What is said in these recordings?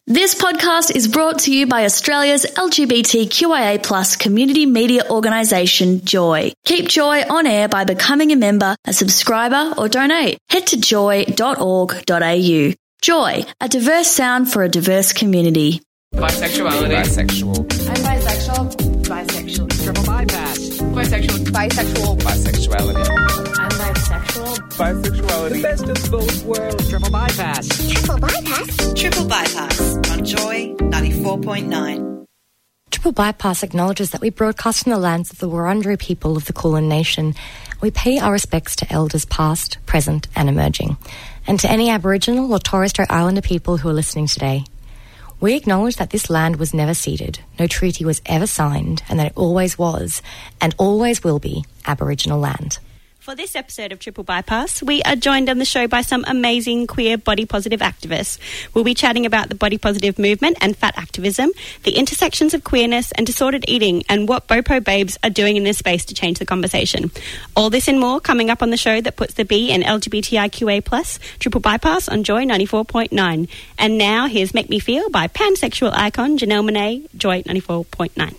This podcast is brought to you by Australia's LGBTQIA+ community media organisation, Joy. Keep Joy on air by becoming a member, a subscriber or donate. Head to joy.org.au. Joy, a diverse sound for a diverse community. Bisexuality. Bisexual. I'm bisexual. Bisexual. Triple bypass. Bisexual. Bisexual. Bisexuality. I'm bisexual. Bisexuality. The best of both worlds. Triple bypass. Triple bypass. Triple Bypass on Joy 94.9. Triple Bypass acknowledges that we broadcast from the lands of the Wurundjeri people of the Kulin Nation. We pay our respects to elders past, present and emerging, and to any Aboriginal or Torres Strait Islander people who are listening today. We acknowledge that this land was never ceded, no treaty was ever signed, and that it always was, and always will be, Aboriginal land. For this episode of Triple Bypass, we are joined on the show by some amazing queer body positive activists. We'll be chatting about the body positive movement and fat activism, the intersections of queerness and disordered eating, and what BOPO babes are doing in this space to change the conversation. All this and more coming up on the show that puts the B in LGBTIQA+, Triple Bypass on Joy 94.9. And now here's Make Me Feel by pansexual icon Janelle Monáe, Joy 94.9.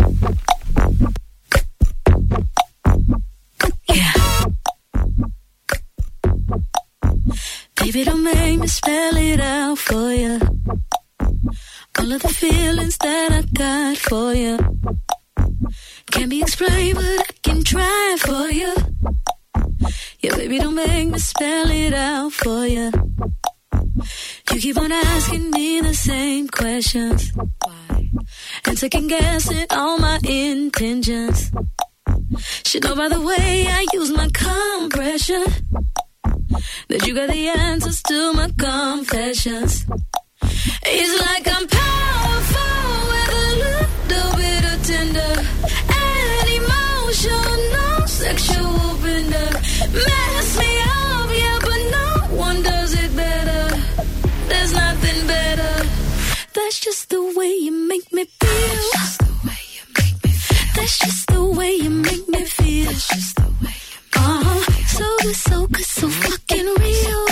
Baby, don't make me spell it out for you. All of the feelings that I got for you can't be explained, but I can try for you. Yeah, baby, don't make me spell it out for you. You keep on asking me the same questions. Why? And second guessing all my intentions. Should know by the way I use my compression that you got the answers to my confessions. It's like I'm powerful with a little bit of tender and emotional sexual bender. Mess me up, yeah, but no one does it better. There's nothing better. That's just the way you make me feel. That's just the way you make me feel. That's just the way you make me feel. So good, so good, so fucking real.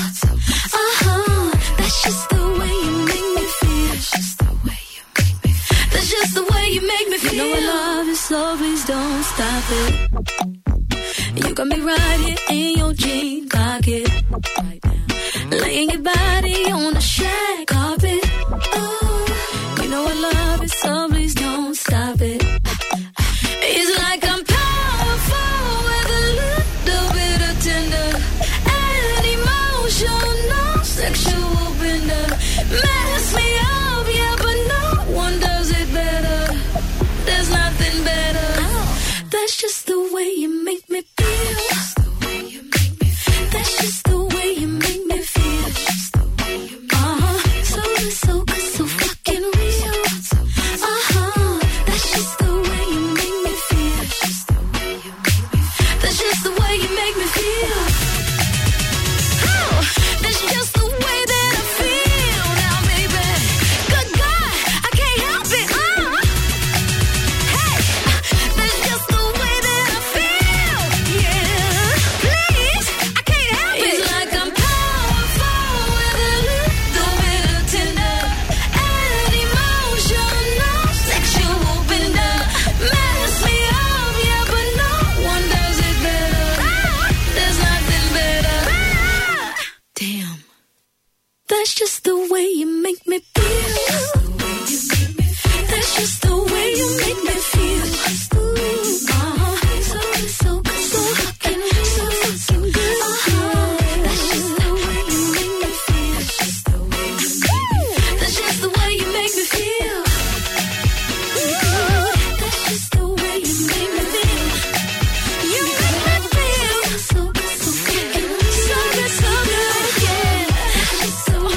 That's just the way you make me feel. That's just the way you make me feel. That's just the way you make me feel. You know I love you, so please don't stop it. You got me right here in your jean pocket, right now, laying your body on the shag carpet. Oh, you know I love you, so please don't stop it. It's like I'm powerful with a little bit of tender and emotional sexual bender. Mess me up, yeah, but no one does it better. There's nothing better. That's just the way you make me feel. That's just the way you make me feel. That's just the way you make me feel. That's just the way you make me feel. So good, so good, so fucking real. That's just the way you make me feel. That's just the way you make me feel. That's just the way you make me feel. That's just the way that I feel now, baby. Good God, I can't help it. Hey, that's just the way that I feel. Yeah, please, I can't help it. It's like I'm powerful with a little bit of tender and emotional sexual bender. Mess me up, yeah, but no one does it better. There's nothing better. Damn. That's just the way you make me feel. That's just the way you make me feel. So good, so good, so fucking good. That's just the way you make me feel. That's just the way you make me feel. That's just the way you make me feel. You make me feel so good, so fucking good. So good, so good, yeah.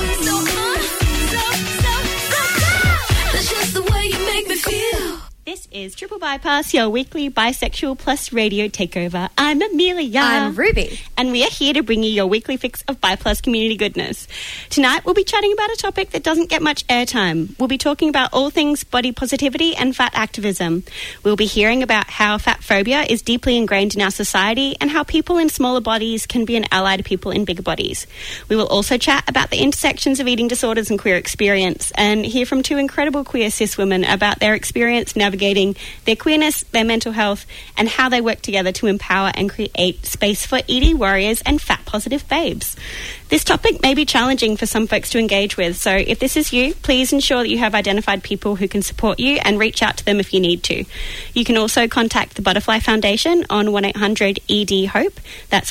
That's just the way you make me feel. This is Triple Bypass, your weekly bisexual plus radio takeover. I'm Amelia. I'm Ruby. And we are here to bring you your weekly fix of Bi Plus community goodness. Tonight, we'll be chatting about a topic that doesn't get much airtime. We'll be talking about all things body positivity and fat activism. We'll be hearing about how fat phobia is deeply ingrained in our society and how people in smaller bodies can be an ally to people in bigger bodies. We will also chat about the intersections of eating disorders and queer experience and hear from two incredible queer cis women about their experience navigating their queerness, their mental health, and how they work together to empower and create space for ED warriors and fat-positive babes. This topic may be challenging for some folks to engage with, so if this is you, please ensure that you have identified people who can support you and reach out to them if you need to. You can also contact the Butterfly Foundation on 1-800-ED-HOPE, that's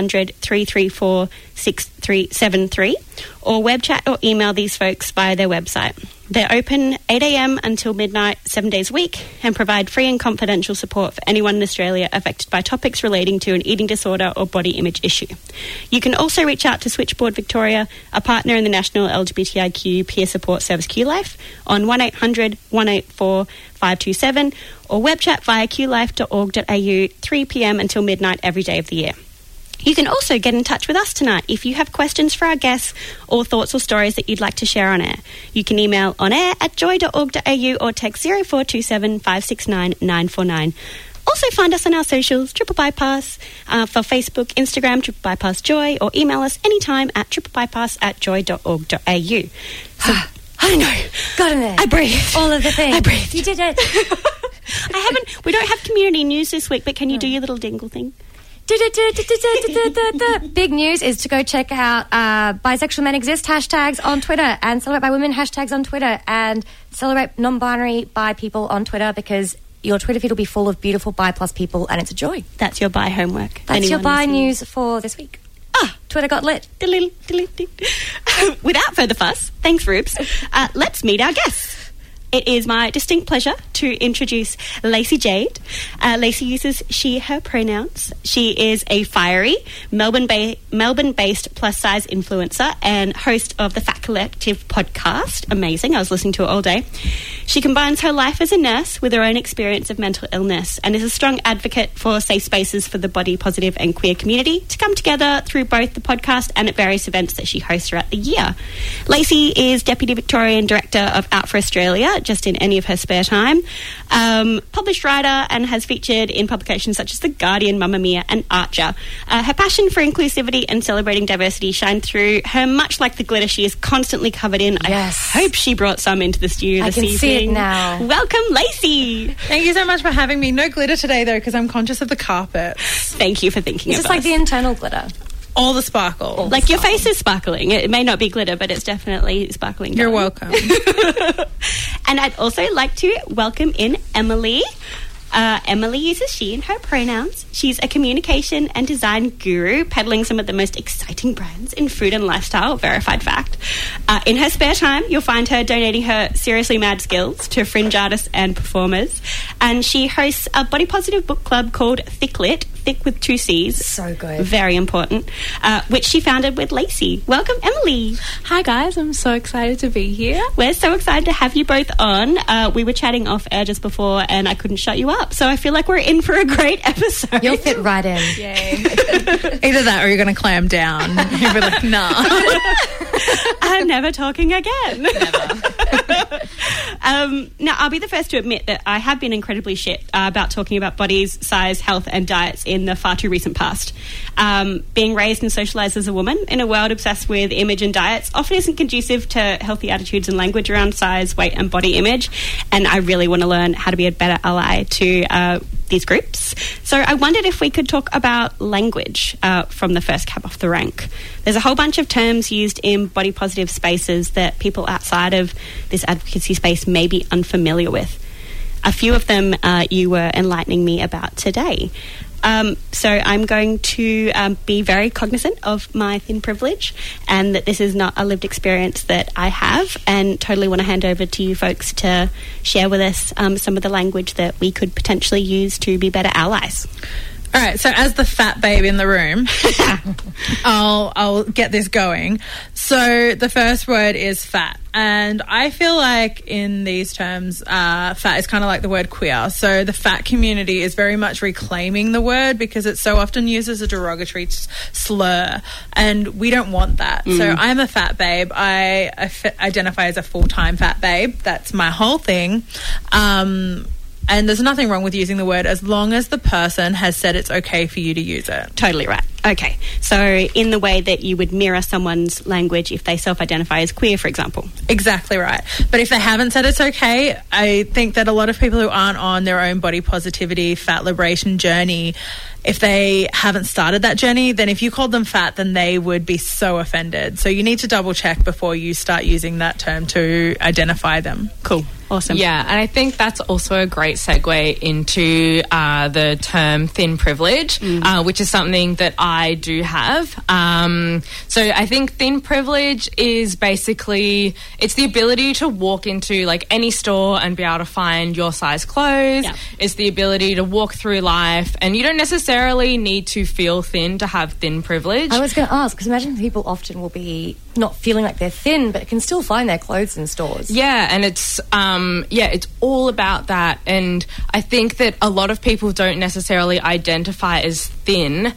1-800-334-6373, or web chat or email these folks via their website. They're open 8 a.m. until midnight, 7 days a week, and provide free and confidential support for anyone in Australia affected by topics relating to an eating disorder or body image issue. You can also reach out to Switchboard Victoria, a partner in the National LGBTIQ Peer Support Service QLife, on 1-800-184-527, or web chat via qlife.org.au, 3 p.m. until midnight every day of the year. You can also get in touch with us tonight if you have questions for our guests or thoughts or stories that you'd like to share on air. You can email onair@joy.org.au or text 0427 569 949. Also find us on our socials, Triple Bypass, for Facebook, Instagram, Triple Bypass Joy, or email us anytime at triplebypass@joy.org.au. So, I know. Got in there. I breathe. All of the things. I breathed. You did it. We don't have community news this week, but can you do your little dingle thing? Big news is to go check out Bisexual Men Exist hashtags on Twitter and Celebrate By Women hashtags on Twitter and celebrate non-binary bi people on Twitter, because your Twitter feed will be full of beautiful bi plus people and it's a joy. That's your bi homework. That's your bi news for this week. Twitter got lit. Without further fuss, thanks Rubes, let's meet our guests. It is my distinct pleasure to introduce Lacey Jade. Lacey uses she, her pronouns. She is a fiery Melbourne-based plus-size influencer and host of the Fat Collective podcast. Amazing. I was listening to it all day. She combines her life as a nurse with her own experience of mental illness and is a strong advocate for safe spaces for the body positive and queer community to come together through both the podcast and at various events that she hosts throughout the year. Lacey is Deputy Victorian Director of Out for Australia, just in any of her spare time, published writer, and has featured in publications such as The Guardian, Mamma Mia and Archer. Her passion for inclusivity and celebrating diversity shine through her, much like the glitter she is constantly covered in. Yes. I hope she brought some into the studio this evening. I can see it now. Welcome, Lacey. Thank you so much for having me. No glitter today, though, because I'm conscious of the carpet. Thank you for thinking It's of just like us. the internal glitter. All the sparkle. Like your face is sparkling. It may not be glitter, but it's definitely sparkling. You're welcome. And I'd also like to welcome in Emily. Emily uses she and her pronouns. She's a communication and design guru, peddling some of the most exciting brands in food and lifestyle, verified fact. In her spare time, you'll find her donating her seriously mad skills to fringe artists and performers. And she hosts a body positive book club called Thicklit, thick with 2 C's. So good. Very important, which she founded with Lacey. Welcome, Emily. Hi guys, I'm so excited to be here. We're so excited to have you both on. We were chatting off air just before and I couldn't shut you up. So I feel like we're in for a great episode. You'll fit right in. Yay. Either that or you're going to clam down. You'll be like, nah. I'm never talking again. Never. Now, I'll be the first to admit that I have been incredibly shit about talking about bodies, size, health and diets in the far too recent past. Being raised and socialised as a woman in a world obsessed with image and diets often isn't conducive to healthy attitudes and language around size, weight and body image, and I really want to learn how to be a better ally to these groups. So I wondered if we could talk about language from the first cab off the rank. There's a whole bunch of terms used in body positive spaces that people outside of this advocacy space may be unfamiliar with. A few of them you were enlightening me about today. So I'm going to be very cognizant of my thin privilege and that this is not a lived experience that I have, and totally want to hand over to you folks to share with us some of the language that we could potentially use to be better allies. All right, so as the fat babe in the room, I'll get this going. So the first word is fat. And I feel like in these terms, fat is kind of like the word queer. So the fat community is very much reclaiming the word because it's so often used as a derogatory slur. And we don't want that. So I'm a fat babe. I identify as a full-time fat babe. That's my whole thing. And there's nothing wrong with using the word as long as the person has said it's okay for you to use it. Totally right. Okay. So in the way that you would mirror someone's language if they self-identify as queer, for example. Exactly right. But if they haven't said it's okay, I think that a lot of people who aren't on their own body positivity, fat liberation journey, if they haven't started that journey, then if you called them fat, then they would be so offended. So you need to double check before you start using that term to identify them. Cool. Awesome. Yeah, and I think that's also a great segue into the term thin privilege, which is something that I do have. So I think thin privilege is basically, it's the ability to walk into like any store and be able to find your size clothes. Yeah. It's the ability to walk through life, and you don't necessarily need to feel thin to have thin privilege. I was going to ask, because imagine people often will be not feeling like they're thin, but can still find their clothes in stores. Yeah, and it's it's all about that. And I think that a lot of people don't necessarily identify as thin,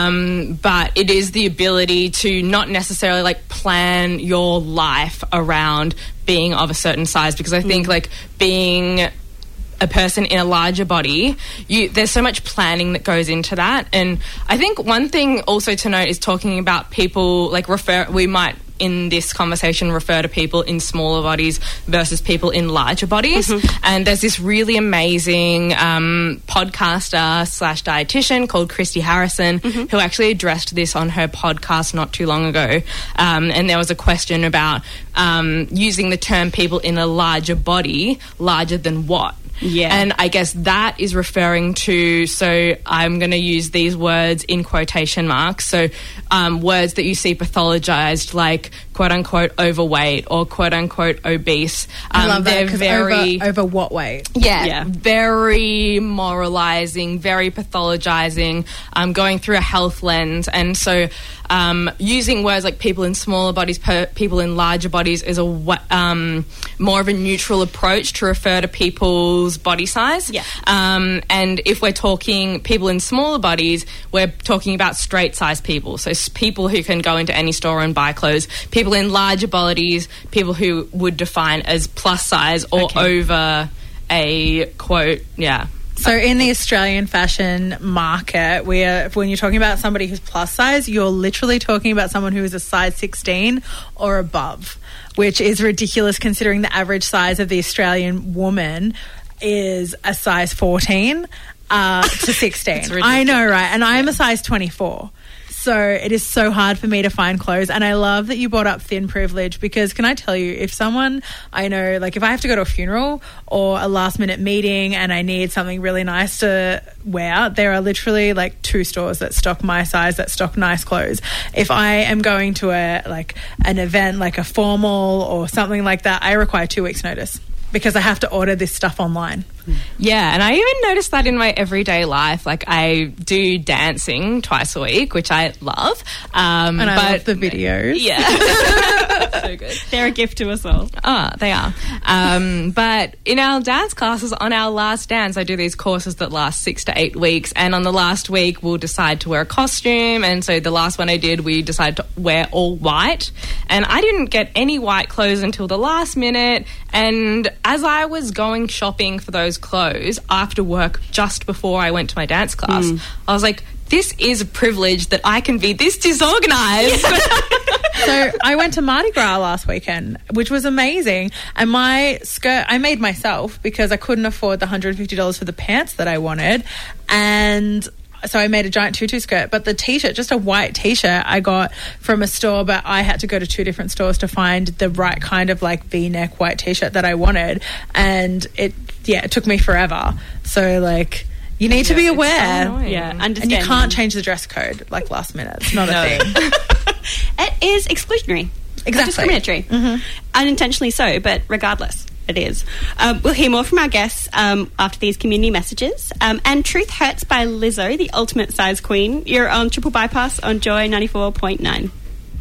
but it is the ability to not necessarily like plan your life around being of a certain size, because I think like being a person in a larger body, there's so much planning that goes into that. And I think one thing also to note is talking about people, like we might in this conversation refer to people in smaller bodies versus people in larger bodies. And there's this really amazing podcaster / dietitian called Christy Harrison who actually addressed this on her podcast not too long ago. And there was a question about using the term people in a larger body, larger than what? Yeah. And I guess that is referring to, so I'm going to use these words in quotation marks, so words that you see pathologized like quote-unquote overweight or quote-unquote obese. I love that, they're 'cause very... over what weight? Yeah, very moralizing, very pathologizing, going through a health lens. And so using words like people in smaller bodies, people in larger bodies is a more of a neutral approach to refer to people's body size. Yeah. And if we're talking people in smaller bodies, we're talking about straight size people. So people who can go into any store and buy clothes. People in larger bodies, people who would define as plus size or over a quote, So in the Australian fashion market, when you're talking about somebody who's plus size, you're literally talking about someone who is a size 16 or above, which is ridiculous considering the average size of the Australian woman is a size 14 to 16. I know, right? And I'm a size 24. So it is so hard for me to find clothes. And I love that you brought up thin privilege, because can I tell you, if someone I know, like if I have to go to a funeral or a last minute meeting and I need something really nice to wear, there are literally like 2 stores that stock my size, that stock nice clothes. If I am going to an event like a formal or something like that, I require 2 weeks notice, because I have to order this stuff online. Yeah, and I even noticed that in my everyday life. Like, I do dancing twice a week, which I love. And I love the videos. Yeah. So good. They're a gift to us all. Oh, they are. But in our dance classes, on our last dance, I do these courses that last 6 to 8 weeks. And on the last week, we'll decide to wear a costume. And so the last one I did, we decided to wear all white. And I didn't get any white clothes until the last minute. And as I was going shopping for those clothes after work, just before I went to my dance class, I was like, this is a privilege that I can be this disorganized. So I went to Mardi Gras last weekend, which was amazing. And my skirt, I made myself because I couldn't afford the $150 for the pants that I wanted. And so I made a giant tutu skirt, but the T-shirt, just a white T-shirt, I got from a store, but I had to go to 2 different stores to find the right kind of like V-neck white T-shirt that I wanted. And it took me forever. So like, you need to be aware. So and you can't change the dress code like last minute. It's not a thing. It is exclusionary. Exactly. Discriminatory. Unintentionally so, but regardless. it is. We'll hear more from our guests after these community messages. And Truth Hurts by Lizzo, the ultimate size queen. You're on Triple Bypass on Joy 94.9.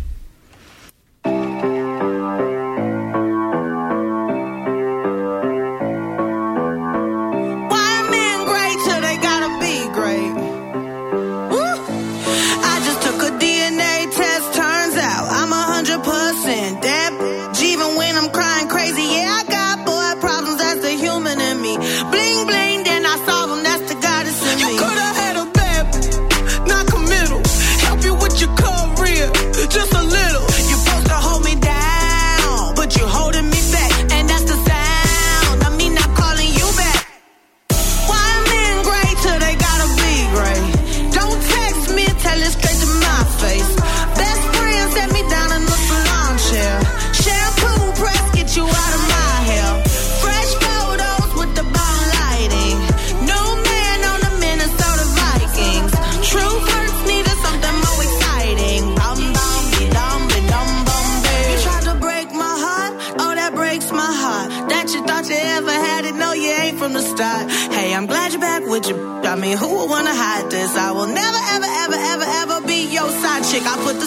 I mean, who would wanna hide this? I will never, ever, ever, ever, ever be your side chick. I put the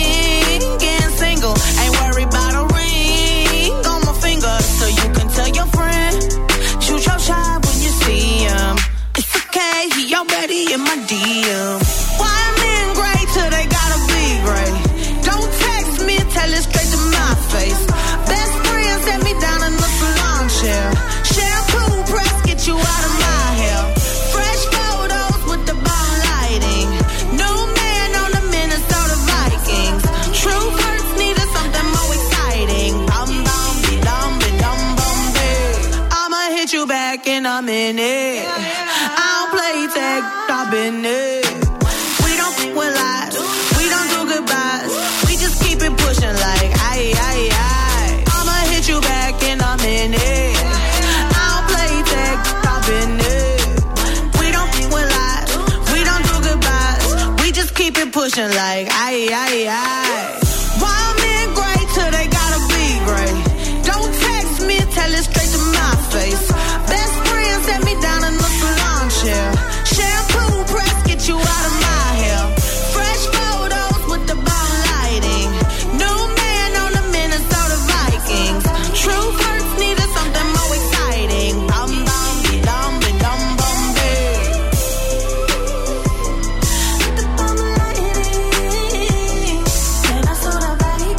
singing single, ain't worried about a ring on my finger, so you can tell your friend, shoot your shot when you see him. It's okay, he already in my DM. Why men great till they gotta be great? Don't text me, tell it straight to my face. Best friend set me down in the salon chair. Shampoo press, get you out of my hair. Fresh photos with the bomb lighting. New man on the Minnesota Vikings. True hurts needed something more exciting. Bum bum be dum be dum bum be. I'ma hit you back in a minute. I don't play tag, I've been it. We don't f with lies, we don't do goodbyes. We just keep it pushing like aye aye aye. I'ma hit you back in a minute. I don't play tag, I've been it. We don't f with lies, we don't do goodbyes. We just keep it pushing like aye aye aye. Why men great till they gotta be great? Don't text me, tell it straight to my face. Best friend set me down in the salon chair. Shampoo press, get you out of my hair. Fresh photos with the bomb lighting. New man on the Minnesota Vikings. True hurts needed something more exciting. Bum bum be dum be dum bum be. With the bomb lighting. Minnesota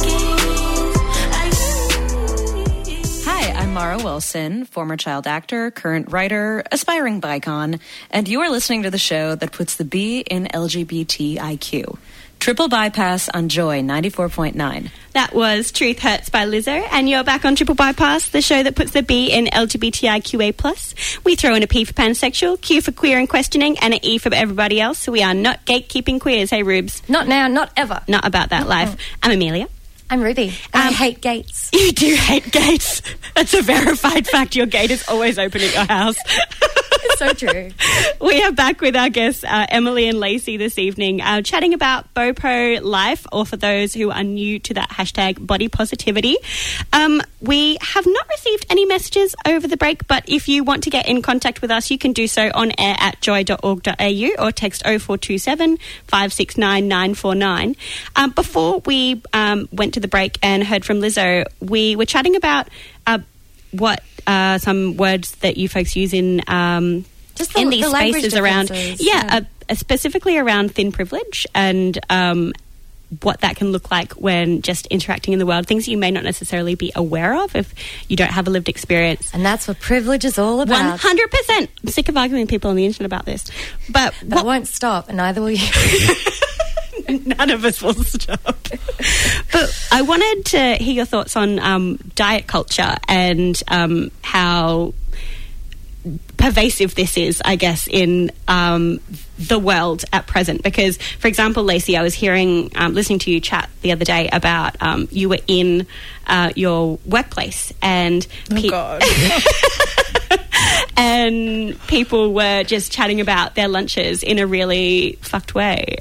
Vikings. Hi, I'm Mara Wilson, former child actor, current writer, aspiring bicon, and you are listening to the show that puts the B in LGBTIQ. Triple Bypass on Joy 94.9. That was Truth Hurts by Lizzo, and you're back on Triple Bypass, the show that puts the B in LGBTIQA+. We throw in a P for pansexual, Q for queer and questioning, and an E for everybody else, so we are not gatekeeping queers. Hey, Rubes. Not now, not ever. Not about that life. I'm Amelia. I'm Ruby. I hate gates. You do hate gates. That's a verified fact. Your gate is always open at your house. It's so true. We are back with our guests, Emily and Lacey, this evening, chatting about BOPO life, or for those who are new to that hashtag body positivity. We have not received any messages over the break, but if you want to get in contact with us, you can do so on air at joy.org.au or text 0427 569 949. Before we went to the break and heard from Lizzo, we were chatting about what some words that you folks use in just in these spaces around, yeah. Specifically around thin privilege and what that can look like when just interacting in the world, things you may not necessarily be aware of if you don't have a lived experience. And that's what privilege is all about. 100%. I'm sick of arguing with people on the internet about this. But that won't stop, and neither will you. None of us will stop. But I wanted to hear your thoughts on diet culture and how pervasive this is, I guess, in the world at present. Because, for example, Lacey, I was listening to you chat the other day about you were in your workplace and God. and people were just chatting about their lunches in a really fucked way.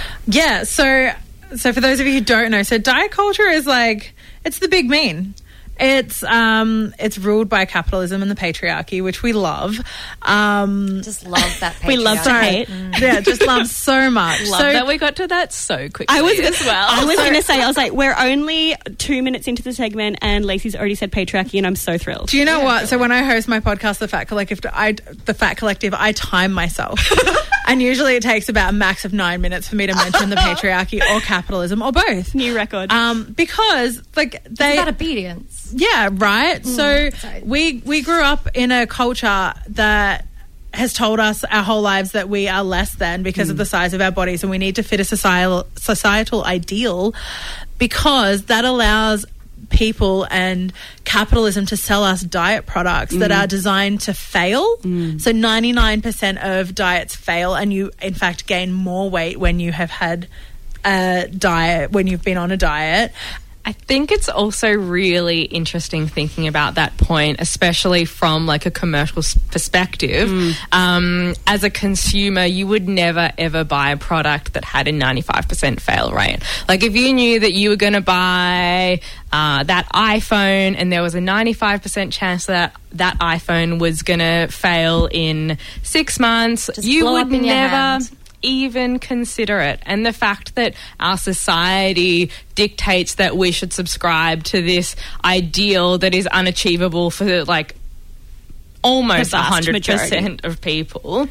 Yeah, so for those of you who don't know, so diet culture is like, it's the big mean. It's ruled by capitalism and the patriarchy, which we love. Just love that patriarchy. We love to hate. Yeah, just love so much. Love that we got to that so quickly I was well. going to say, I was like, we're only 2 minutes into the segment and Lacey's already said patriarchy and I'm so thrilled. Do you know what? So when I host my podcast, The Fat Collective, I time myself. And usually it takes about a max of 9 minutes for me to mention the patriarchy or capitalism or both. New record. Because like It's about obedience. Yeah, right. So we grew up in a culture that has told us our whole lives that we are less than because of the size of our bodies, and we need to fit a societal ideal, because that allows people and capitalism to sell us diet products that are designed to fail. So 99% of diets fail, and you in fact gain more weight when you have had a diet, when you've been on a diet. I think it's also really interesting thinking about that point, especially from like a commercial perspective. As a consumer, you would never ever buy a product that had a 95% fail rate. Like if you knew that you were going to buy that iPhone and there was a 95% chance that that iPhone was going to fail in 6 months, you would never even consider it. And the fact that our society dictates that we should subscribe to this ideal that is unachievable for like almost 100% of people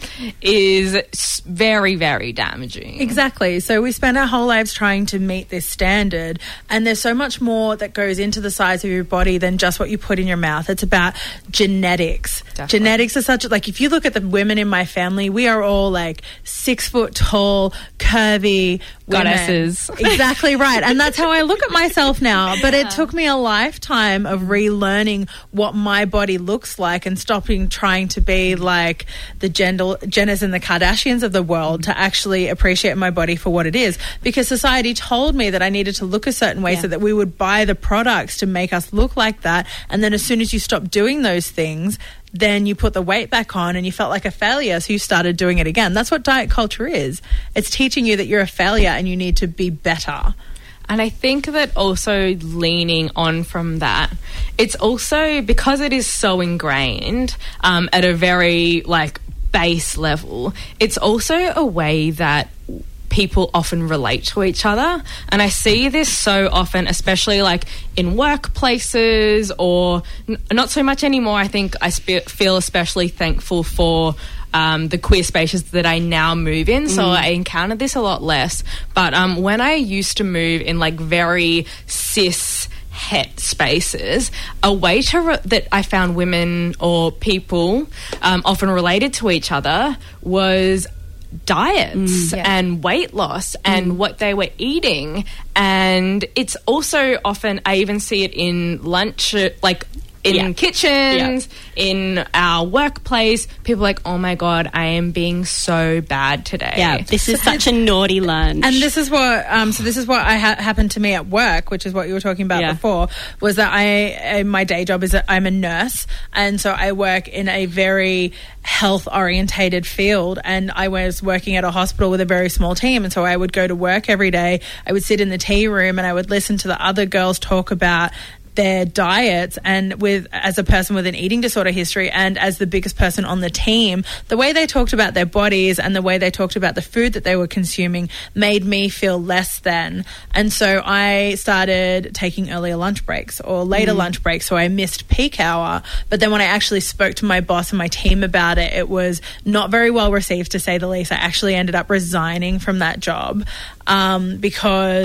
is very, very damaging. Exactly. So we spend our whole lives trying to meet this standard, and there's so much more that goes into the size of your body than just what you put in your mouth. It's about genetics. Definitely. Genetics are such, like, if you look at the women in my family, we are all like 6 foot tall, curvy women. Goddesses. Exactly right. And that's how I look at myself now. But it took me a lifetime of relearning what my body looks like and stopping trying to be like the Jenners and the Kardashians of the world to actually appreciate my body for what it is, because society told me that I needed to look a certain way so that we would buy the products to make us look like that, and then as soon as you stop doing those things, then you put the weight back on and you felt like a failure, so you started doing it again. That's what diet culture is. It's teaching you that you're a failure and you need to be better. And I think that also leaning on from that, it's also because it is so ingrained at a very like base level, it's also a way that people often relate to each other. And I see this so often, especially like in workplaces, or not so much anymore. I think I feel especially thankful for the queer spaces that I now move in, so I encounter this a lot less. But when I used to move in like very cis het spaces, a way to that I found women or people often related to each other was diets and weight loss and what they were eating. And it's also often, I even see it in lunch, like in kitchens, in our workplace, people are like, oh my God, I am being so bad today. Yeah, this is such a naughty lunch. And this is what, happened to me at work, which is what you were talking about before, was that my day job is that I'm a nurse, and so I work in a very health-orientated field, and I was working at a hospital with a very small team, and so I would go to work every day, I would sit in the tea room and I would listen to the other girls talk about their diets, and as a person with an eating disorder history and as the biggest person on the team, the way they talked about their bodies and the way they talked about the food that they were consuming made me feel less than. And so I started taking earlier lunch breaks or later lunch breaks, so I missed peak hour. But then when I actually spoke to my boss and my team about it, it was not very well received, to say the least. I actually ended up resigning from that job because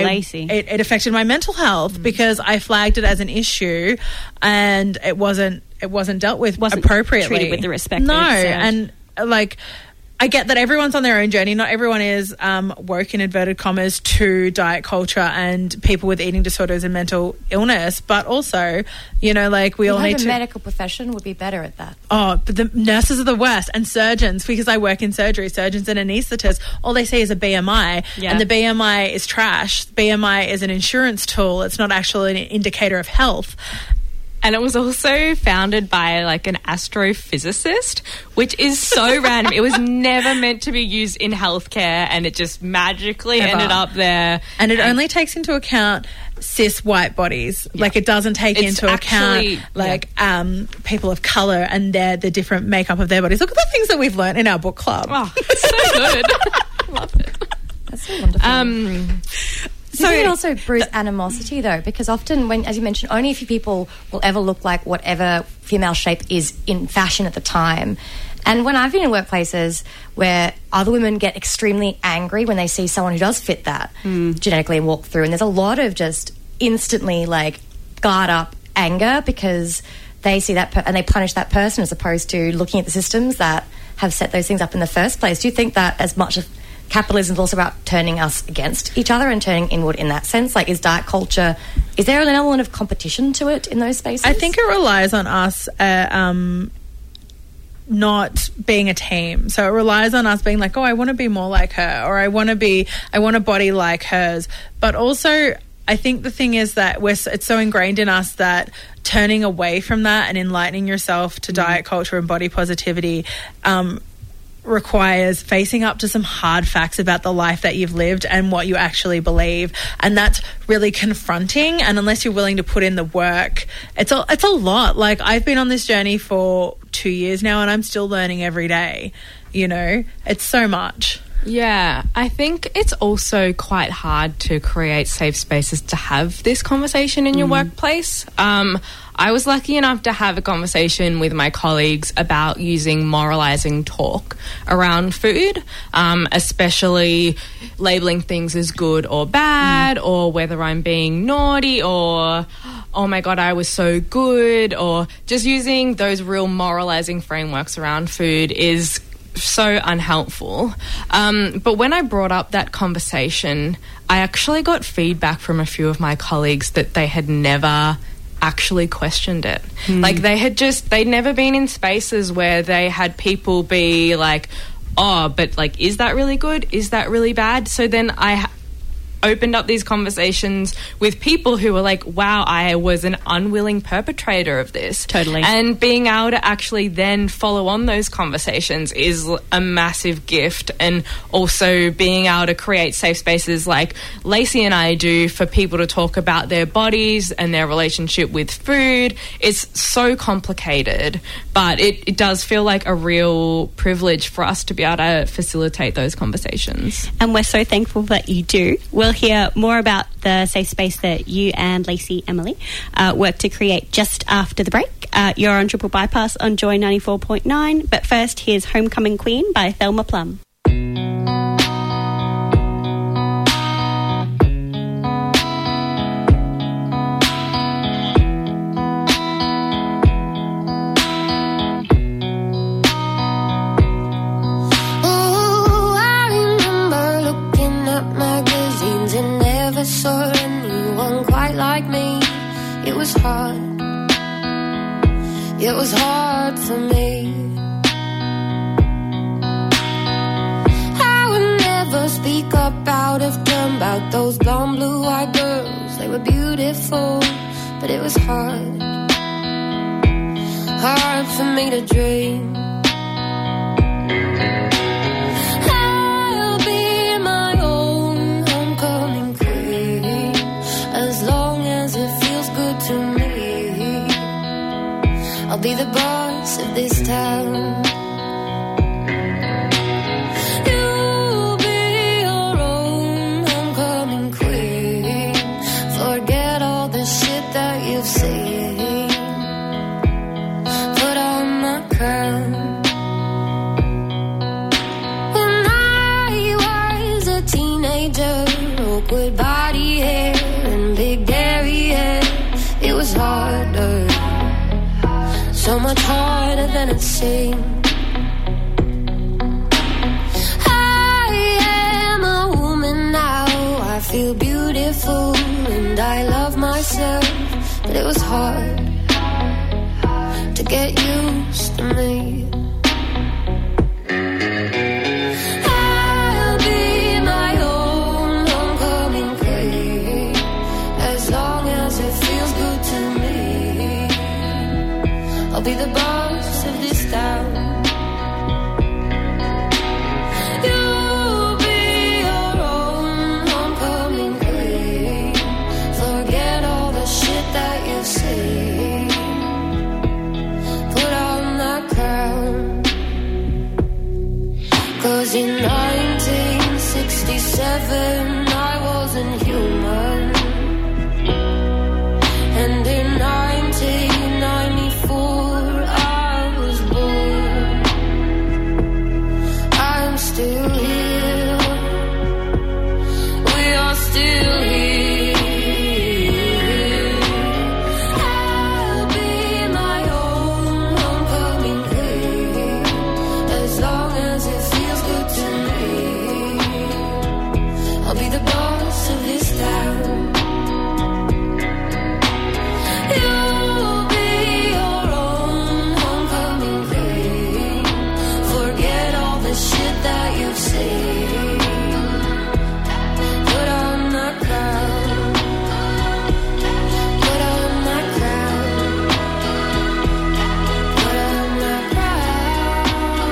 it affected my mental health, because I flagged it as an issue and it wasn't dealt with appropriately, treated with the respect. No, and like, I get that everyone's on their own journey. Not everyone is woke, in inverted commas, to diet culture and people with eating disorders and mental illness. But also, you know, like we all need to. The medical profession would be better at that. Oh, but the nurses are the worst, and surgeons, because I work in surgery, surgeons and anaesthetists, all they see is a BMI, and the BMI is trash. BMI is an insurance tool. It's not actually an indicator of health. And it was also founded by like an astrophysicist, which is so random. It was never meant to be used in healthcare, and it just magically ended up there. And it only takes into account cis white bodies. Yeah. Like, it doesn't take into account people of colour and the different makeup of their bodies. Look at the things that we've learnt in our book club. Oh, it's so good. Love it. That's so wonderful. So it also brews animosity, though, because often, when, as you mentioned, only a few people will ever look like whatever female shape is in fashion at the time. And when I've been in workplaces where other women get extremely angry when they see someone who does fit that genetically and walk through, and there's a lot of just instantly like guard up anger because they see that and they punish that person, as opposed to looking at the systems that have set those things up in the first place. Do you think that as much of capitalism is also about turning us against each other and turning inward in that sense? Like, is diet culture, is there an element of competition to it in those spaces? I think it relies on us not being a team. So it relies on us being like, oh, I want to be more like her, or I want a body like hers. But also, I think the thing is that it's so ingrained in us that turning away from that and enlightening yourself to diet culture and body positivity requires facing up to some hard facts about the life that you've lived and what you actually believe, and that's really confronting. And unless you're willing to put in the work, it's a lot. Like, I've been on this journey for 2 years now, and I'm still learning every day. You know, it's so much. Yeah, I think it's also quite hard to create safe spaces to have this conversation in your workplace. I was lucky enough to have a conversation with my colleagues about using moralizing talk around food, especially labeling things as good or bad, or whether I'm being naughty, or, oh my God, I was so good, or just using those real moralizing frameworks around food is so unhelpful. But when I brought up that conversation, I actually got feedback from a few of my colleagues that they had never actually questioned it. Like, they'd never been in spaces where they had people be like, oh, but like, is that really good? Is that really bad? So then I opened up these conversations with people who were like, wow, I was an unwilling perpetrator of this. Totally. And being able to actually then follow on those conversations is a massive gift. And also being able to create safe spaces like Lacey and I do for people to talk about their bodies and their relationship with food. It's so complicated, but it does feel like a real privilege for us to be able to facilitate those conversations. And we're so thankful that you do. We'll hear more about the safe space that you and Lacey Emily work to create just after the break. You're on Triple Bypass on Joy 94.9. But first, here's Homecoming Queen by Thelma Plum. Saw anyone quite like me. It was hard for me. I would never speak up out of turn about those blonde blue-eyed girls. They were beautiful, but it was hard for me to dream. I'll be the boss of this town. You'll be your own homecoming queen. Forget all the shit that you've seen. Put on my crown. When I was a teenager, awkward body hair and big derriere, it was harder. So much harder than it seemed. I am a woman now. I feel beautiful and I love myself. But it was hard to get used to me. I'll be my own homecoming queen, as long as it feels good to me. I'll be the boss of this town. You'll be your own homecoming queen. Forget all the shit that you see. Put on that crown. 'Cause in 1967 I wasn't human. And in 1994 I was born. I'm still here. We are still here. I'll be my own homecoming queen. As long as it feels good to me. I'll be the boss of this town. You'll be your own homecoming queen. Forget all the shit that you've seen. Put on that crown. Put on that crown. Put on that crown.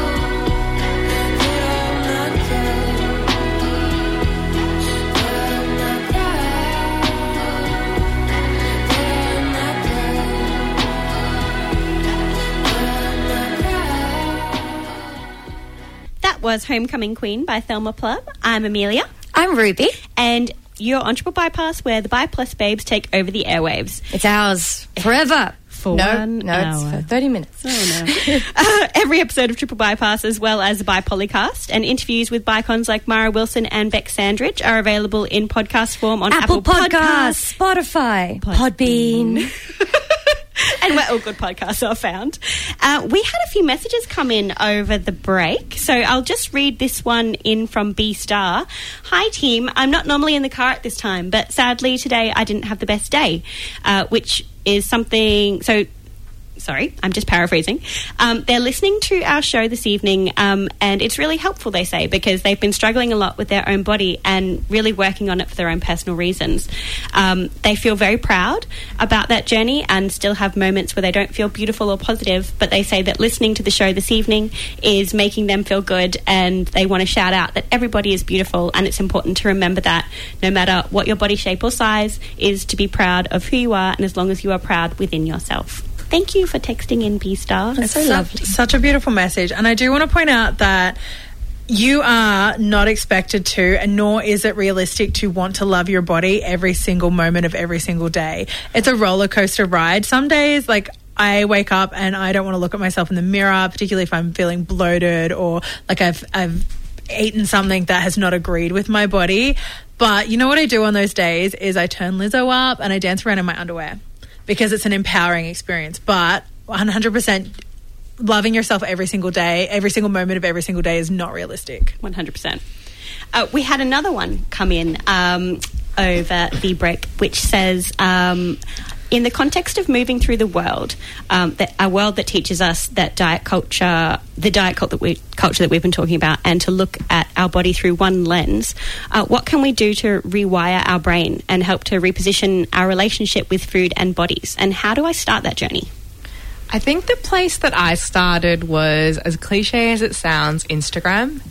Put on that crown. Put on that crown. Put on that That was Homecoming Queen by Thelma Plum. I'm Amelia. I'm Ruby. And you're on Triple Bypass, where the Bi Plus babes take over the airwaves. It's ours forever. For no, 1 no, hour. it's for 30 minutes. Oh, no. Every episode of Triple Bypass, as well as the Bi-Polycast, and interviews with bicons like Mara Wilson and Beck Sandridge are available in podcast form on Apple Podcasts, Spotify, Podbean. and where all good podcasts are found. We had a few messages come in over the break, so I'll just read this one in from B Star. Hi team, I'm not normally in the car at this time, but sadly today I didn't have the best day, which is something... Sorry, I'm just paraphrasing. They're listening to our show this evening, and it's really helpful, they say, because they've been struggling a lot with their own body and really working on it for their own personal reasons. They feel very proud about that journey and still have moments where they don't feel beautiful or positive, but they say that listening to the show this evening is making them feel good, and they want to shout out that everybody is beautiful, and it's important to remember that no matter what your body shape or size is, to be proud of who you are, and as long as you are proud within yourself. Thank you for texting in, B-Star. That's so lovely. Such a beautiful message. And I do want to point out that you are not expected to, and nor is it realistic to want to love your body every single moment of every single day. It's a roller coaster ride. Some days, like, I wake up and I don't want to look at myself in the mirror, particularly if I'm feeling bloated or like I've eaten something that has not agreed with my body. But you know what I do on those days is I turn Lizzo up and I dance around in my underwear, because it's an empowering experience. But 100% loving yourself every single day, every single moment of every single day is not realistic. 100%. We had another one come in over the break, which says, in the context of moving through the world, a world that teaches us that diet culture, the diet culture that we've been talking about, and to look at our body through one lens, what can we do to rewire our brain and help to reposition our relationship with food and bodies? And how do I start that journey? I think the place that I started was, as cliche as it sounds, Instagram,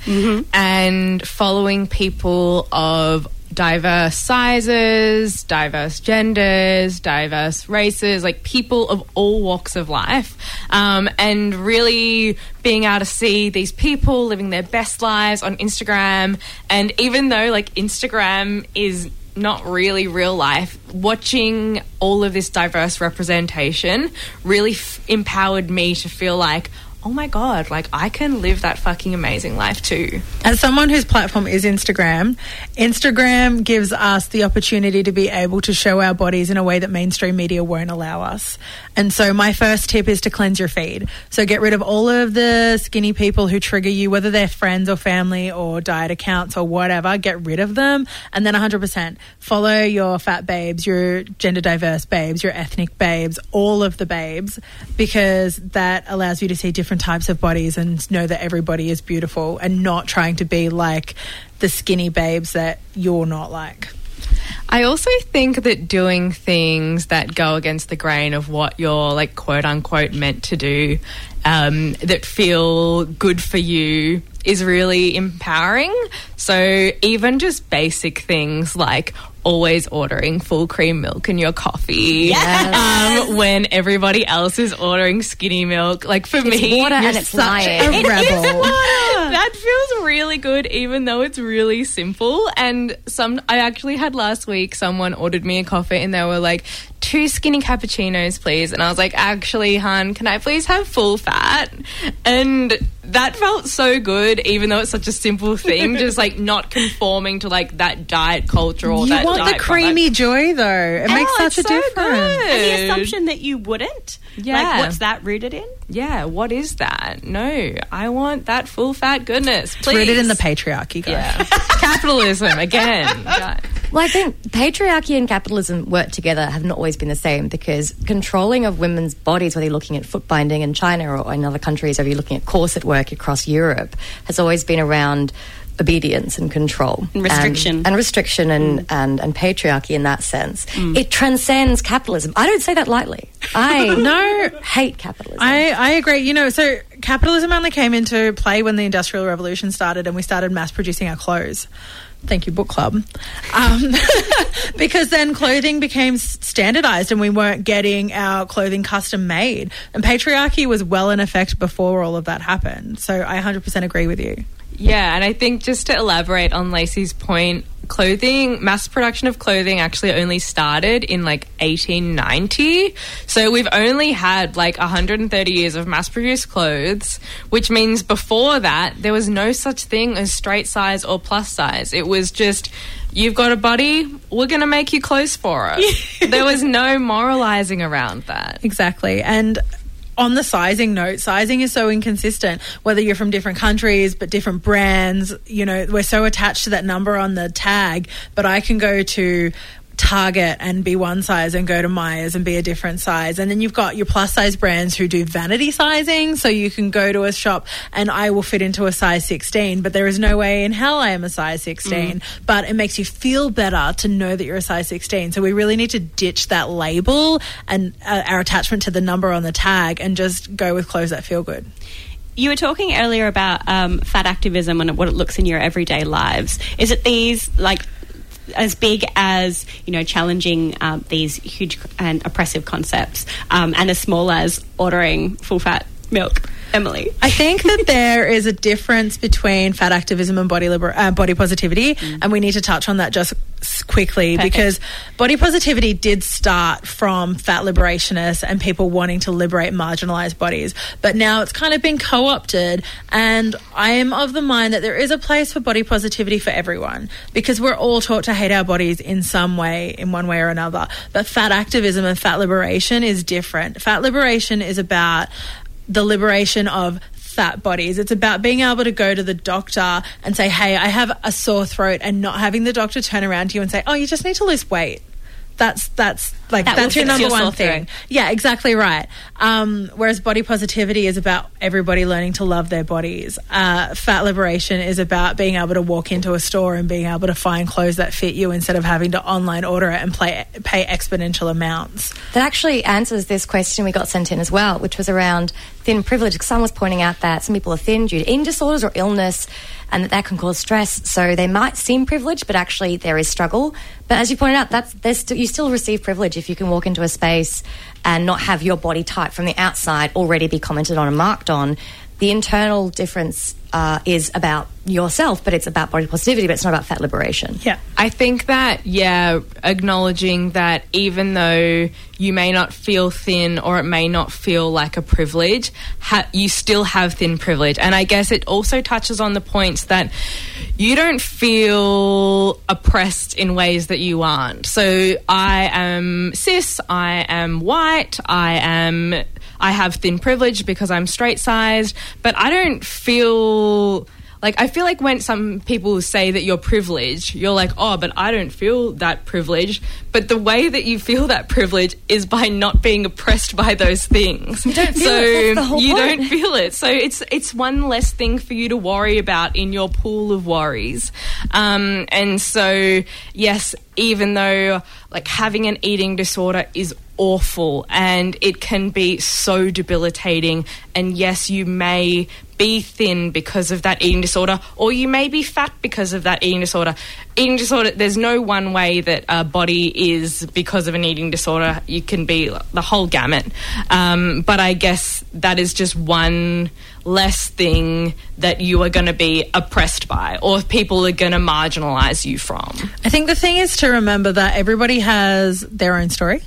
and following people of diverse sizes, diverse genders, diverse races, like people of all walks of life, and really being able to see these people living their best lives on Instagram. And even though like Instagram is not really real life, watching all of this diverse representation really empowered me to feel like, oh my God, like I can live that fucking amazing life too. As someone whose platform is Instagram, Instagram gives us the opportunity to be able to show our bodies in a way that mainstream media won't allow us. And so my first tip is to cleanse your feed. So get rid of all of the skinny people who trigger you, whether they're friends or family or diet accounts or whatever. Get rid of them. And then 100% follow your fat babes, your gender diverse babes, your ethnic babes, all of the babes, because that allows you to see different types of bodies and know that everybody is beautiful, and not trying to be like the skinny babes that you're not like. I also think that doing things that go against the grain of what you're like quote unquote meant to do, that feel good for you, is really empowering. So even just basic things like always ordering full cream milk in your coffee, when everybody else is ordering skinny milk. Like for me, water and it's lying. A rebel. That feels really good, even though it's really simple. And I actually had last week, someone ordered me a coffee and they were like, 2 skinny cappuccinos, please. And I was like, actually, hun, can I please have full fat? And that felt so good, even though it's such a simple thing, just like not conforming to like that diet culture or that diet You want the creamy joy, though. It makes such a difference. And the assumption that you wouldn't? Yeah. Like, what's that rooted in? Yeah, what is that? No, I want that full fat goodness, please. It's rooted in the patriarchy, guys. Yeah. Capitalism, again. God. Well, I think patriarchy and capitalism work together have not always been the same, because controlling of women's bodies, whether you're looking at foot binding in China or in other countries, or you're looking at corset work across Europe, has always been around obedience and control. And restriction. And restriction and patriarchy in that sense. It transcends capitalism. I don't say that lightly. I hate capitalism. I agree. You know, so capitalism only came into play when the Industrial Revolution started and we started mass producing our clothes. Thank you, book club. Because then clothing became standardized and we weren't getting our clothing custom made. And patriarchy was well in effect before all of that happened. So I 100% agree with you. Yeah, and I think just to elaborate on Lacey's point, mass production of clothing actually only started in like 1890. So we've only had like 130 years of mass-produced clothes, which means before that there was no such thing as straight size or plus size. It was just, you've got a body, we're going to make you clothes for it. There was no moralizing around that. Exactly. And on the sizing note, sizing is so inconsistent, whether you're from different countries but different brands. You know, we're so attached to that number on the tag, but I can go to Target and be one size and go to Myers and be a different size. And then you've got your plus size brands who do vanity sizing, so you can go to a shop and I will fit into a size 16, but there is no way in hell I am a size 16. But it makes you feel better to know that you're a size 16. So we really need to ditch that label and our attachment to the number on the tag and just go with clothes that feel good. You were talking earlier about fat activism and what it looks in your everyday lives. Is it these, like, as big as, you know, challenging these huge and oppressive concepts, and as small as ordering full fat milk? Emily? I think that there is a difference between fat activism and body positivity, and we need to touch on that just quickly. Perfect. Because body positivity did start from fat liberationists and people wanting to liberate marginalised bodies, but now it's kind of been co-opted, and I am of the mind that there is a place for body positivity for everyone, because we're all taught to hate our bodies in some way, in one way or another. But fat activism and fat liberation is different. Fat liberation is about the liberation of fat bodies. It's about being able to go to the doctor and say, hey, I have a sore throat, and not having the doctor turn around to you and say, oh, you just need to lose weight. That's your number one thing. Yeah, exactly right. Whereas body positivity is about everybody learning to love their bodies. Fat liberation is about being able to walk into a store and being able to find clothes that fit you instead of having to online order it and pay exponential amounts. That actually answers this question we got sent in as well, which was around thin privilege. Someone was pointing out that some people are thin due to eating disorders or illness, and that can cause stress. So they might seem privileged, but actually there is struggle. But as you pointed out, you still receive privilege if you can walk into a space and not have your body type from the outside already be commented on and marked on. The internal difference is about yourself, but it's about body positivity, but it's not about fat liberation. Yeah. I think that, acknowledging that even though you may not feel thin or it may not feel like a privilege, you still have thin privilege. And I guess it also touches on the points that you don't feel oppressed in ways that you aren't. So I am cis, I am white, I have thin privilege because I'm straight-sized, but I don't feel like, I feel like when some people say that you're privileged, you're like, oh, but I don't feel that privileged. But the way that you feel that privilege is by not being oppressed by those things. You don't feel it. That's the whole you point. don't feel it. So it's one less thing for you to worry about in your pool of worries. And so, yes, even though like having an eating disorder is awful and it can be so debilitating, and yes, you may be thin because of that eating disorder, or you may be fat because of that eating disorder. Eating disorder, there's no one way that a body is because of an eating disorder. You can be the whole gamut. But I guess that is just one less thing that you are going to be oppressed by, or people are going to marginalise you from. I think the thing is to remember that everybody has their own story,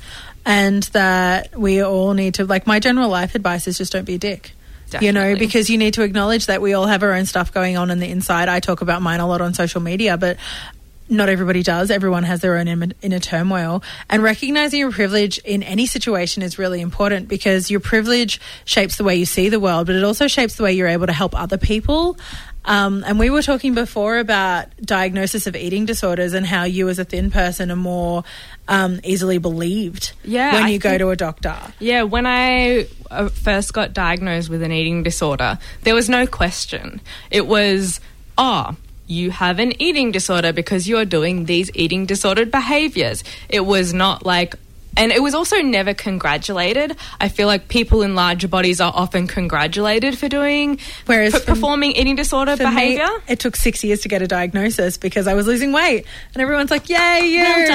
and that we all need to, like, my general life advice is just don't be a dick. Definitely. You know, because you need to acknowledge that we all have our own stuff going on the inside. I talk about mine a lot on social media, but not everybody does. Everyone has their own inner turmoil. And recognizing your privilege in any situation is really important, because your privilege shapes the way you see the world, but it also shapes the way you're able to help other people. And we were talking before about diagnosis of eating disorders and how you as a thin person are more easily believed when you go to a doctor. Yeah, when I first got diagnosed with an eating disorder, there was no question. It was, you have an eating disorder because you're doing these eating disordered behaviours. It was not like... And it was also never congratulated. I feel like people in larger bodies are often congratulated for doing, performing eating disorder behaviour. Me, it took 6 years to get a diagnosis because I was losing weight, and everyone's like, "Yay, you!" Well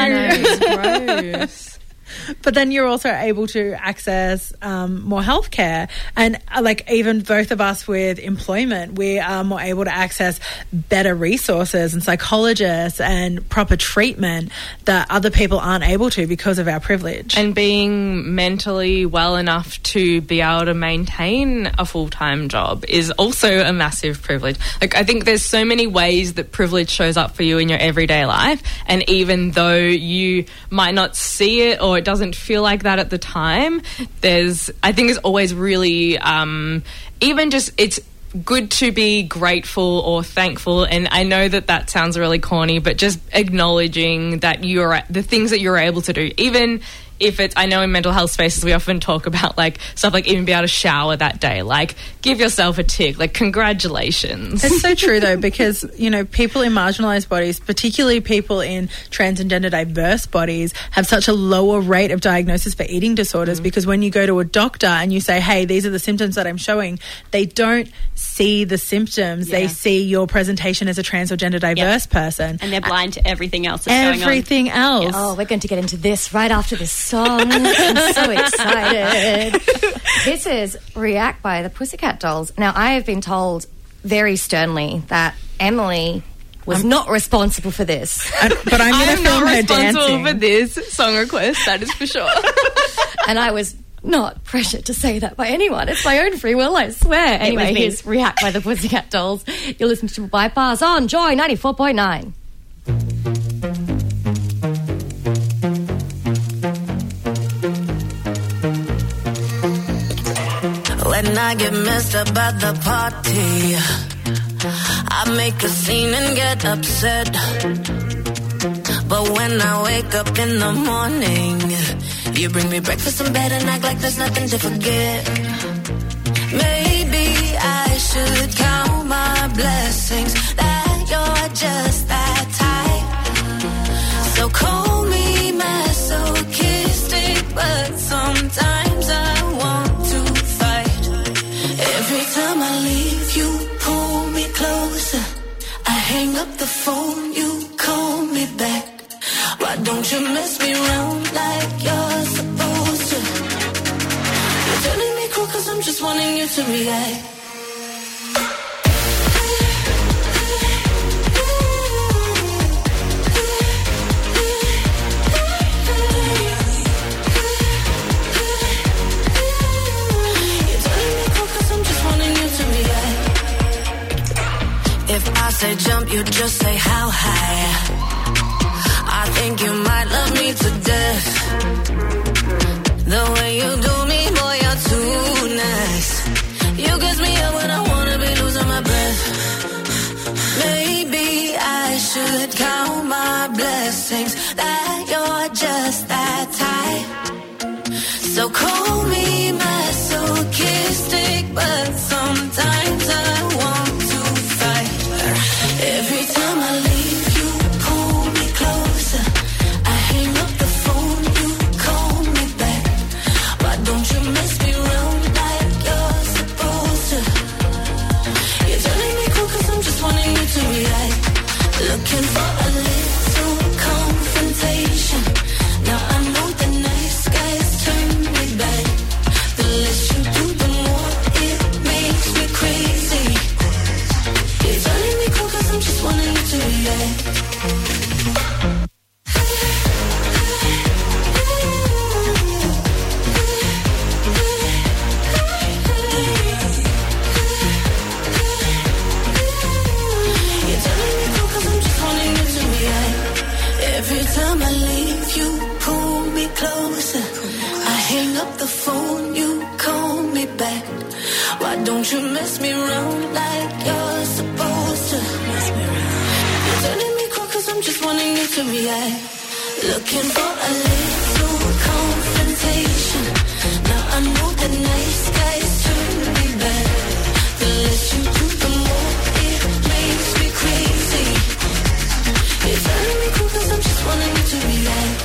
done. Gross. But then you're also able to access more healthcare, and like even both of us with employment, we are more able to access better resources and psychologists and proper treatment that other people aren't able to because of our privilege. And being mentally well enough to be able to maintain a full-time job is also a massive privilege. Like, I think there's so many ways that privilege shows up for you in your everyday life, and even though you might not see it or it doesn't feel like that at the time, I think it's always really even just, it's good to be grateful or thankful. And I know that sounds really corny, but just acknowledging that the things that you're able to do, even if it's, I know in mental health spaces we often talk about like stuff like even be able to shower that day, like give yourself a tick, like congratulations. It's so true though, because you know, people in marginalised bodies, particularly people in trans and gender diverse bodies, have such a lower rate of diagnosis for eating disorders because when you go to a doctor and you say, hey, these are the symptoms that I'm showing, they don't see the symptoms. They see your presentation as a trans or gender diverse person, and they're blind to everything else that's going on. Everything else. Yes. Oh, we're going to get into this right after this song. I'm so excited. This is React by the Pussycat Dolls. Now, I have been told very sternly that Emily was not responsible for this. But I'm going to film her dancing. I'm not responsible for this song request, that is for sure. And I was not pressured to say that by anyone. It's my own free will, I swear. Anyway, here's React by the Pussycat Dolls. You're listening to Bypass on Joy 94.9. When I get messed up at the party, I make a scene and get upset. But when I wake up in the morning, you bring me breakfast in bed and act like there's nothing to forget. Maybe I should count my blessings that you're just that type. So call me masochistic, but sometimes I want to fight. Every time I leave, you pull me closer. I hang up the phone, you call me back. Why don't you mess me around like you're supposed to? You're telling me cool cause I'm just wanting you to react. If I say jump, you just say how high. I think you might love me to death. The way you do me, boy, you're too nice. You get me up when I wanna be losing my breath. seems that you're just that type. So call me masochistic, but sometimes I want to fight. Every time I leave, you pull me closer. I hang up the phone, you call me back. Why don't you mess me around like you're supposed to? You're telling me cool 'cause I'm just wanting you to react. Looking for a little confrontation. Now I know the nice guys turn me back. The less you do, the more it makes me crazy. You're telling me cool 'cause I'm just wanting you to react. Every time I leave, you pull me closer. I hang up the phone, you call me back. Why don't you mess me around like you're supposed to? You're telling me cool 'cause I'm just wanting you to react. Looking for a little confrontation. Now I know the nice guys turn me back. The less you do, the more it makes me crazy. You're telling me cool 'cause I'm just wanting you to react.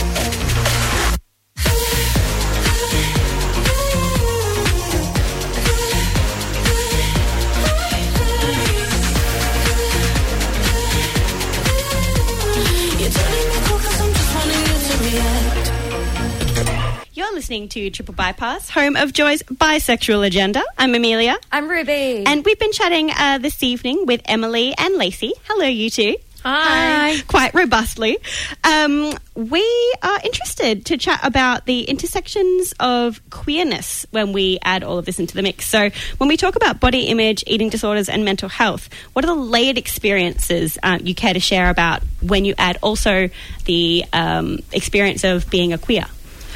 You're telling me cool 'cause I'm just wanting you to react. You're listening to Triple Bypass, home of Joy's bisexual agenda. I'm Amelia. I'm Ruby. And we've been chatting this evening with Emily and Lacey. Hello, you two. Hi. Quite robustly. We are interested to chat about the intersections of queerness when we add all of this into the mix. So when we talk about body image, eating disorders and mental health, what are the layered experiences you care to share about when you add also the experience of being a queer?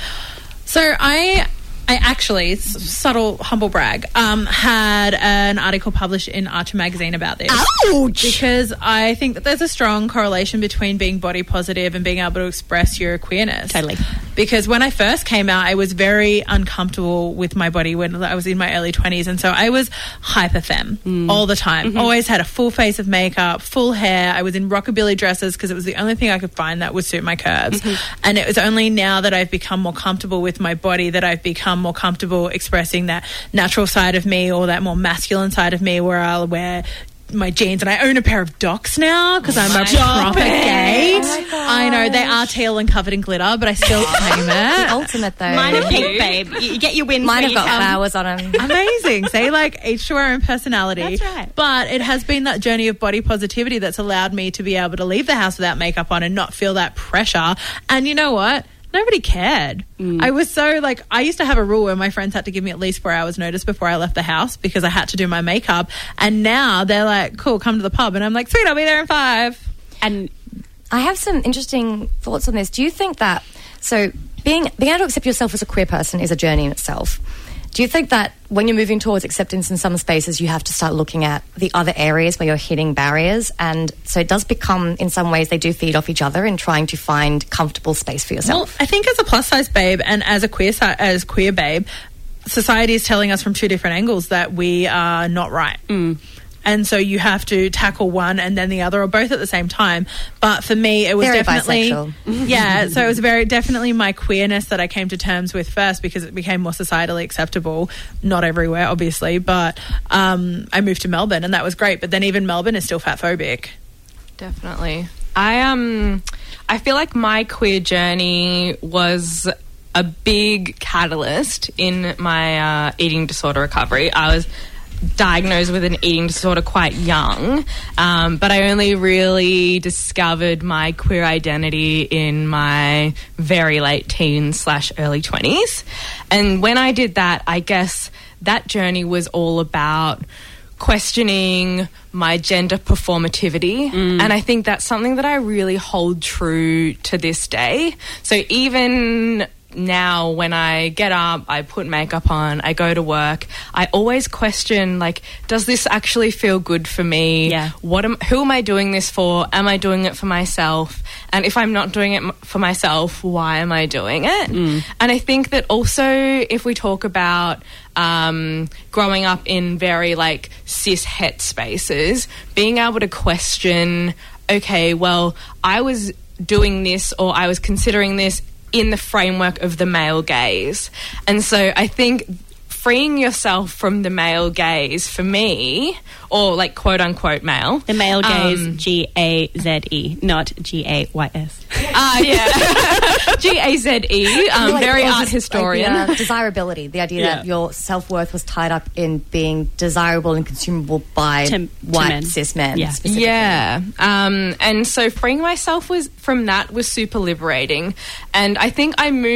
So I actually, subtle humble brag, had an article published in Archer magazine about this. Ouch! Because I think that there's a strong correlation between being body positive and being able to express your queerness. Totally. Because when I first came out, I was very uncomfortable with my body when I was in my early 20s. And so I was hyper femme all the time. Mm-hmm. Always had a full face of makeup, full hair. I was in rockabilly dresses because it was the only thing I could find that would suit my curves. Mm-hmm. And it was only now that I've become more comfortable with my body that I've become more comfortable expressing that natural side of me or that more masculine side of me where I'll wear my jeans, and I own a pair of Docs now because I'm a proper gay. Oh I know they are teal and covered in glitter, but I still claim it. The ultimate though. Mine are pink, babe. You get your wins. Mine where have you got come. flowers on them. Amazing. See, like each to our own personality. That's right. But it has been that journey of body positivity that's allowed me to be able to leave the house without makeup on and not feel that pressure. And you know what? Nobody cared. I was so I used to have a rule where my friends had to give me at least 4 hours notice before I left the house because I had to do my makeup. And now they're like, cool, come to the pub. And I'm like, sweet, I'll be there in 5. And I have some interesting thoughts on this. Do you think that, so being able to accept yourself as a queer person is a journey in itself. Do you think that when you're moving towards acceptance in some spaces, you have to start looking at the other areas where you're hitting barriers? And so it does become, in some ways, they do feed off each other in trying to find comfortable space for yourself. Well, I think as a plus size babe and as a queer babe, society is telling us from two different angles that we are not right. And so you have to tackle one and then the other or both at the same time. But for me, it was very definitely... bisexual. Yeah, so it was very definitely my queerness that I came to terms with first because it became more societally acceptable. Not everywhere, obviously, but I moved to Melbourne and that was great. But then even Melbourne is still fatphobic. Definitely. I feel like my queer journey was a big catalyst in my eating disorder recovery. I was diagnosed with an eating disorder quite young, but I only really discovered my queer identity in my very late teens / early 20s. And when I did that, I guess that journey was all about questioning my gender performativity. And I think that's something that I really hold true to this day. So even now when I get up, I put makeup on, I go to work, I always question, like, does this actually feel good for me? Yeah. Who am I doing this for? Am I doing it for myself? And if I'm not doing it for myself, why am I doing it? And I think that also if we talk about growing up in very like cis het spaces, being able to question, okay, well, I was doing this or I was considering this in the framework of the male gaze. And so I think freeing yourself from the male gaze for me, or like quote unquote male. The male gaze, G-A-Z-E, not G-A-Y-S. Yeah. G-A-Z-E, very art historian. Like desirability, the idea that your self-worth was tied up in being desirable and consumable by white men. cis men. Yeah. Specifically. Yeah. And so freeing myself from that was super liberating. And I think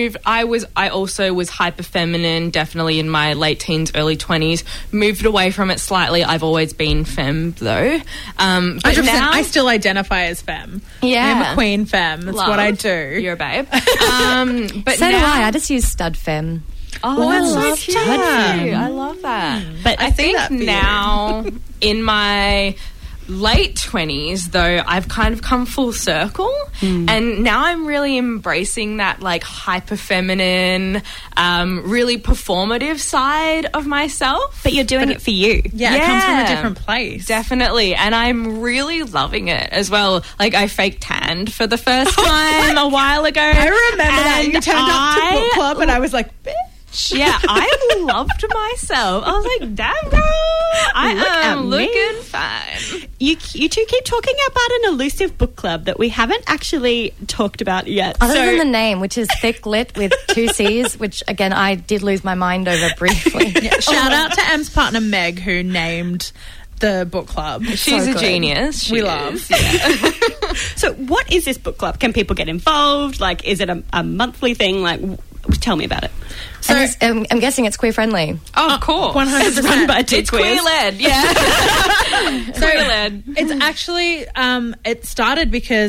I also was hyper feminine, definitely in my late teens, early 20s, moved away from it slightly. I've always been femme though. But now I still identify as femme. Yeah. I'm a queen femme. That's what I do. You're a babe. But so do I just use stud femme. Oh, that's so cute. stud femme. I love that. But I think now in my late 20s though, I've kind of come full circle and now I'm really embracing that like hyper feminine, really performative side of myself. But you're doing it for you. Yeah, it comes from a different place. Definitely. And I'm really loving it as well. Like I fake tanned for the first time a while ago. I remember that. You turned up to book club and I was like, bitch. Yeah, I loved myself. I was like, damn girl, I am looking fine. You two keep talking about an elusive book club that we haven't actually talked about yet. Other than the name, which is Thick Lit with 2 C's, which again I did lose my mind over briefly. Shout out to Em's partner Meg who named the book club. She's a genius. We love. Yeah. So what is this book club? Can people get involved? Like, is it a monthly thing? Like, tell me about it. So I'm guessing it's queer friendly. Oh, of course. 100%. It's run by two It's queers. queer-led, yeah. Queer-led. It's actually, it started because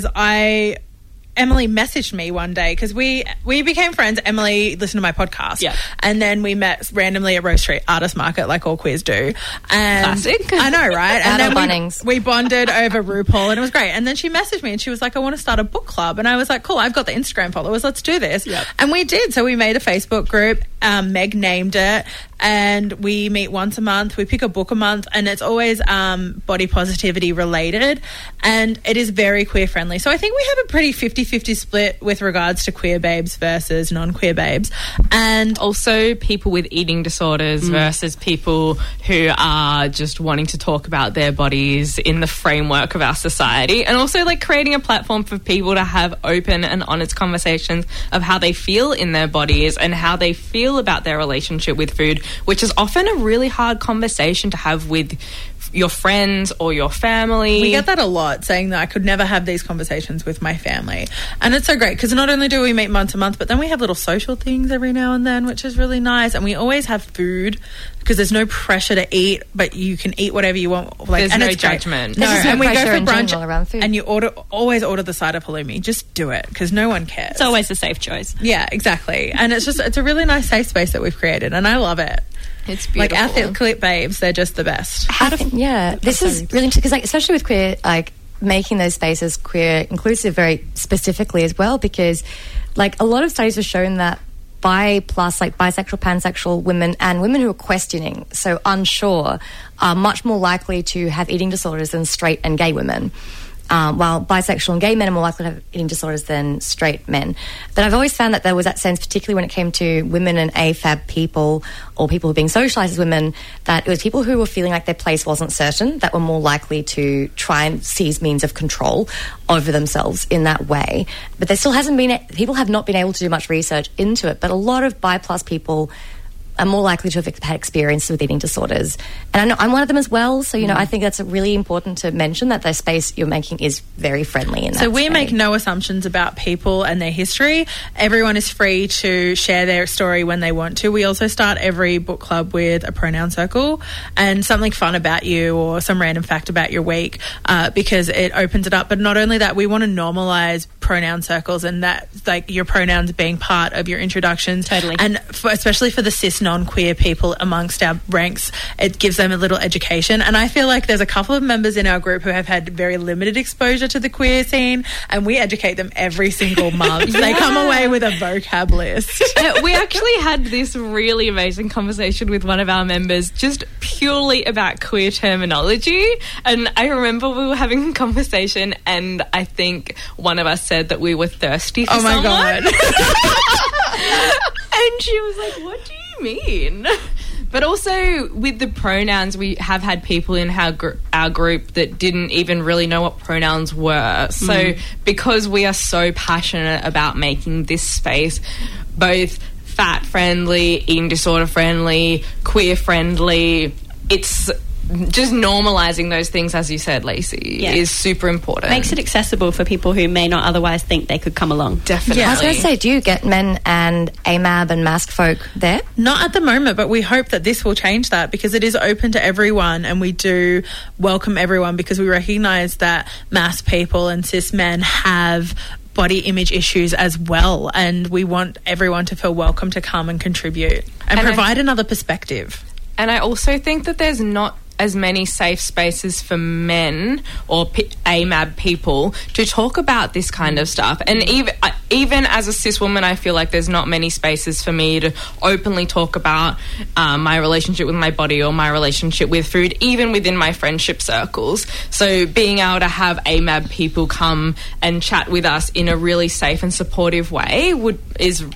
Emily messaged me one day because we became friends. Emily listened to my podcast. Yeah. And then we met randomly at Rose Street Artist Market like all queers do. And Classic. I know, right? And then Bunnings. we bonded over RuPaul and it was great. And then she messaged me and she was like, I want to start a book club. And I was like, cool, I've got the Instagram followers. Let's do this. Yep. And we did. So we made a Facebook group. Meg named it. And we meet once a month. We pick a book a month and it's always body positivity related. And it is very queer friendly. So I think we have a pretty 50-50 split with regards to queer babes versus non-queer babes. And also people with eating disorders versus people who are just wanting to talk about their bodies in the framework of our society. And also like creating a platform for people to have open and honest conversations of how they feel in their bodies and how they feel about their relationship with food, which is often a really hard conversation to have with your friends or your family. we get that a lot, saying that I could never have these conversations with my family. And it's so great because not only do we meet once a month, but then we have little social things every now and then, which is really nice. And we always have food because there's no pressure to eat, but you can eat whatever you want. Like, There's and no it's great. judgment. No, There's just and no we go pressure for in brunch general around food. and you always order the side of halloumi. Just do it because no one cares. It's always a safe choice. Yeah, exactly. And it's a really nice safe space that we've created and I love it. It's beautiful. Like our Thick babes, they're just the best. This is really interesting because, like, especially with queer, like making those spaces queer inclusive very specifically as well, because like a lot of studies have shown that bisexual, pansexual women and women who are questioning, so unsure, are much more likely to have eating disorders than straight and gay women. While bisexual and gay men are more likely to have eating disorders than straight men. But I've always found that there was that sense, particularly when it came to women and AFAB people or people who are being socialised as women, that it was people who were feeling like their place wasn't certain that were more likely to try and seize means of control over themselves in that way. But there still hasn't been... People have not been able to do much research into it, but a lot of bi-plus people are more likely to have had experiences with eating disorders. And I know I'm one of them as well, so, I think that's really important to mention that the space you're making is very friendly in that So we way. make no assumptions about people and their history. Everyone is free to share their story when they want to. We also start every book club with a pronoun circle and something fun about you or some random fact about your week because it opens it up. But not only that, we want to normalise pronoun circles, and that like your pronouns being part of your introductions. Totally. And especially for the cis non-queer people amongst our ranks, it gives them a little education. And I feel like there's a couple of members in our group who have had very limited exposure to the queer scene, and we educate them every single month. They come away with a vocab list. We actually had this really amazing conversation with one of our members just purely about queer terminology. And I remember we were having a conversation, and I think one of us said that we were thirsty for someone. Oh my God. And she was like, what do you mean? But also with the pronouns, we have had people in our group that didn't even really know what pronouns were. So because we are so passionate about making this space both fat friendly, eating disorder friendly, queer friendly, it's just normalising those things, as you said, Lacey, is super important. Makes it accessible for people who may not otherwise think they could come along. Definitely. I was going to say, do you get men and AMAB and masked folk there? Not at the moment, but we hope that this will change that, because it is open to everyone, and we do welcome everyone, because we recognise that masked people and cis men have body image issues as well, and we want everyone to feel welcome to come and contribute and provide another perspective. And I also think that there's not as many safe spaces for men or AMAB people to talk about this kind of stuff. And even as a cis woman, I feel like there's not many spaces for me to openly talk about my relationship with my body or my relationship with food, even within my friendship circles. So being able to have AMAB people come and chat with us in a really safe and supportive way we would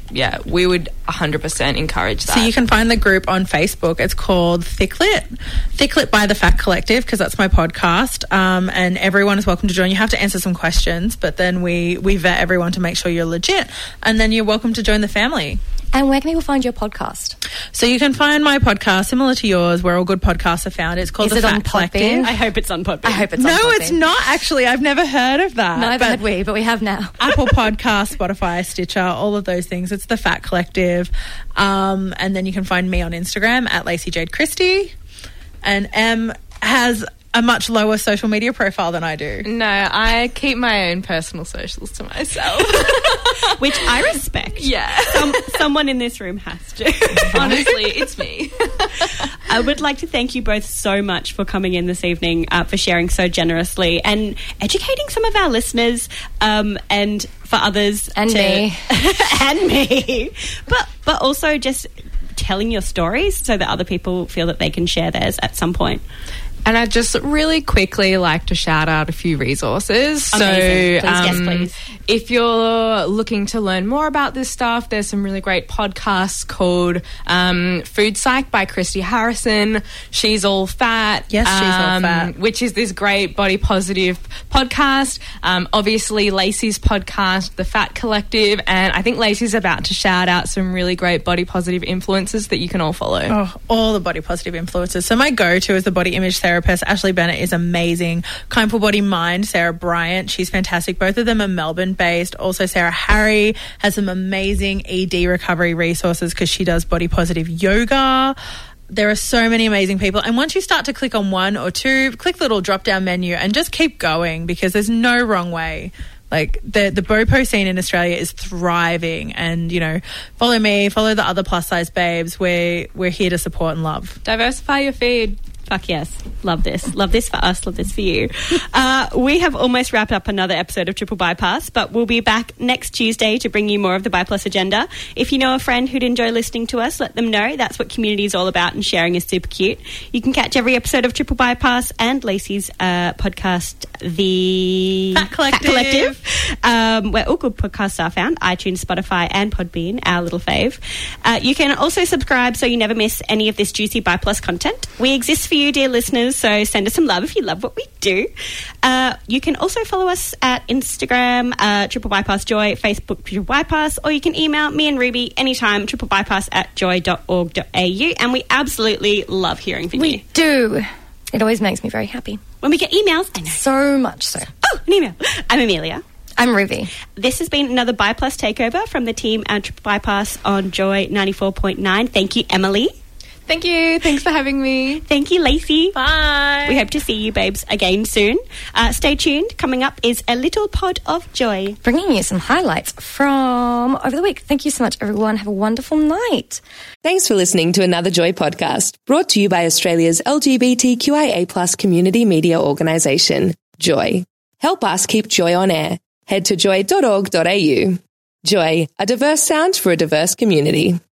100% encourage that. So you can find the group on Facebook. It's called Thicklit by the Fat Collective, because that's my podcast, and everyone is welcome to join. You have to answer some questions, but then we vet everyone to make sure you're legit, and then you're welcome to join the family. And where can people find your podcast? So you can find my podcast, similar to yours, where all good podcasts are found. It's called The Fat Collective. I hope it's on Podbean. No, it's not, actually. I've never heard of that. Neither had we, but we have now. Apple Podcasts, Spotify, Stitcher, all of those things. It's The Fat Collective. And then you can find me on Instagram at Lacey Jade Christie. And Em has a much lower social media profile than I do. No, I keep my own personal socials to myself. Which I respect. Yeah. Someone in this room has to. Honestly, it's me. I would like to thank you both so much for coming in this evening, for sharing so generously and educating some of our listeners, and for others. And me. And me. But also just telling your stories so that other people feel that they can share theirs at some point. And I'd just really quickly like to shout out a few resources. Amazing. So, please. If you're looking to learn more about this stuff, there's some really great podcasts called Food Psych by Christy Harrison. She's All Fat. Yes, She's All Fat. Which is this great body positive podcast. Obviously, Lacey's podcast, The Fat Collective. And I think Lacey's about to shout out some really great body positive influencers that you can all follow. Oh, all the body positive influencers. So my go-to is the body image therapist. Ashley Bennett is amazing. Kindful Body Mind, Sarah Bryant. She's fantastic. Both of them are Melbourne-based. Also, Sarah Harry has some amazing ED recovery resources because she does body positive yoga. There are so many amazing people. And once you start to click on one or two, click the little drop-down menu and just keep going, because there's no wrong way. Like, the BOPO scene in Australia is thriving, and, you know, follow me, follow the other plus-size babes. We're here to support and love. Diversify your feed. Fuck yes. Love this. Love this for us. Love this for you. We have almost wrapped up another episode of Triple Bypass, but we'll be back next Tuesday to bring you more of the Byplus agenda. If you know a friend who'd enjoy listening to us, let them know. That's what community is all about, and sharing is super cute. You can catch every episode of Triple Bypass and Lacey's podcast, The Fat Collective. Where all good podcasts are found, iTunes, Spotify and Podbean, our little fave. You can also subscribe so you never miss any of this juicy Byplus content. We exist for you, dear listeners, so send us some love if you love what we do. You can also follow us at Instagram, Triple Bypass Joy, Facebook Triple Bypass, or you can email me and Ruby anytime, triplebypass@joy.org.au, and we absolutely love hearing from you. We do. It always makes me very happy. When we get emails, I know. So much so. Oh, an email. I'm Amelia. I'm Ruby. This has been another Byplus takeover from the team at Triple Bypass on Joy 94.9. Thank you, Emily. Thank you. Thanks for having me. Thank you, Lacey. Bye. We hope to see you, babes, again soon. Stay tuned. Coming up is A Little Pod of Joy. Bringing you some highlights from over the week. Thank you so much, everyone. Have a wonderful night. Thanks for listening to another Joy podcast, brought to you by Australia's LGBTQIA+ community media organisation, Joy. Help us keep Joy on air. Head to joy.org.au. Joy, a diverse sound for a diverse community.